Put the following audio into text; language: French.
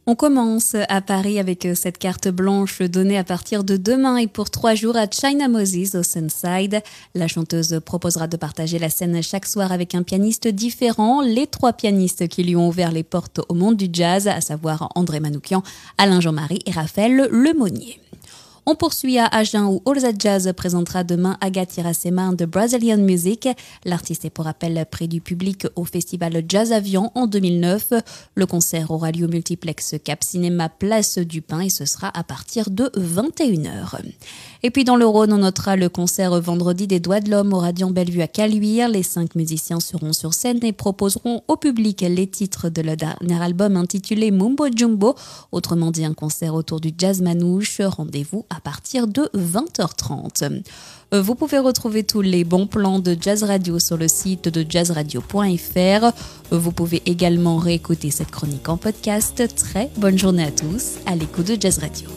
On commence à Paris avec cette carte blanche donnée à partir de demain et pour 3 jours à China Moses au Sunside. La chanteuse proposera de partager la scène chaque soir avec un pianiste différent. Les 3 pianistes qui lui ont ouvert les portes au monde du jazz, à savoir André Manoukian, Alain Jean-Marie et Raphaël Lemonnier. On poursuit à Agen où All That Jazz présentera demain Agathe Iracema de Brazilian Music. L'artiste est pour rappel prix du public au festival Jazz Avion en 2009. Le concert aura lieu au multiplex Cap Cinéma Place du Pin et ce sera à partir de 21h. Et puis dans le Rhône, on notera le concert vendredi des Doigts de l'Homme au Radiant Bellevue à Caluire. Les 5 musiciens seront sur scène et proposeront au public les titres de leur dernier album intitulé Mumbo Jumbo. Autrement dit, un concert autour du jazz manouche. Rendez-vous à partir de 20h30. Vous pouvez retrouver tous les bons plans de Jazz Radio sur le site de jazzradio.fr. Vous pouvez également réécouter cette chronique en podcast. Très bonne journée à tous à l'écoute de Jazz Radio.